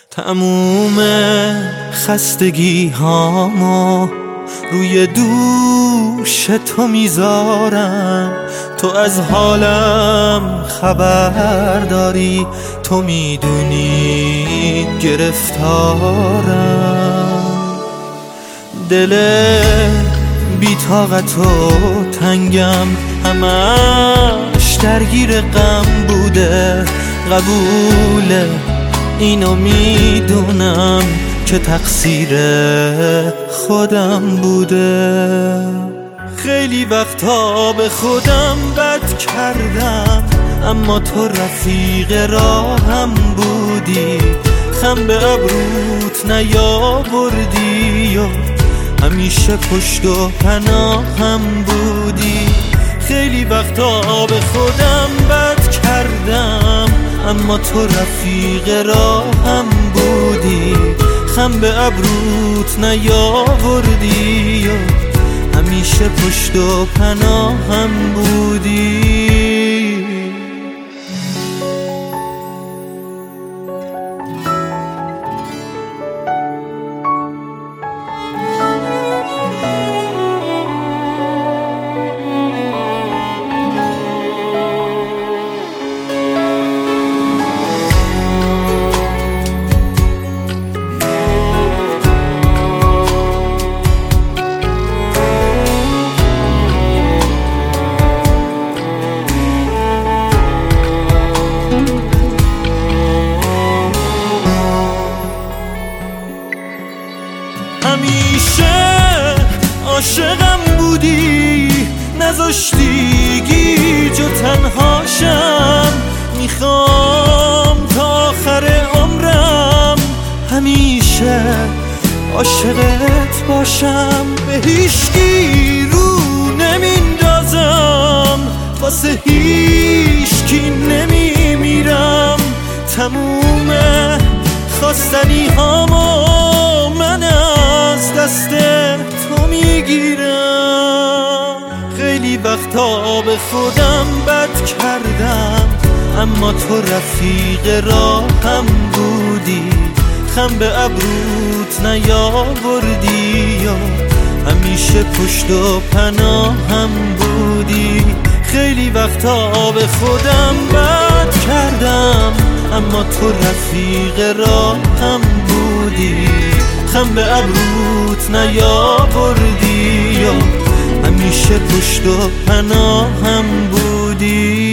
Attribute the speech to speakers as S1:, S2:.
S1: تموم خستگی هامو روی دوش تو میذارم. تو از حالم خبر داری، تو میدونی گرفتارم. دل بی‌طاقت و تنگم همش درگیر غم بوده. قبوله، اینو میدونم که تقصیر خودم بوده. خیلی وقتا به خودم بد کردم، اما تو رفیق راهم بودی. خم به ابروت نیاوردی و همیشه پشت و پناهم بودی. خیلی وقتا به خودم بد کردم، اما تو رفیق راهم بودی. خم به ابروت نیاوردی و همیشه پشت و پناهم بودی. همیشه عاشقم بودی، نذاشتی گیج و تنهاشم. میخوام تا آخر عمرم همیشه عاشقت باشم. به هیچکی رو نمیندازم، واسه هیچکی نمیمیرم. تموم خواستنی هامو من از دست تو میگیرم. خیلی وقتا به خودم بد کردم، اما تو رفیق راهم بودی. خم به ابروت نیاوردی و همیشه پشت و پناهم بودی. خیلی وقتا به خودم بد کردم، اما تو رفیق راهم بودی. خم به ابروت نیاوردی و همیشه پشت و پناهم بودی.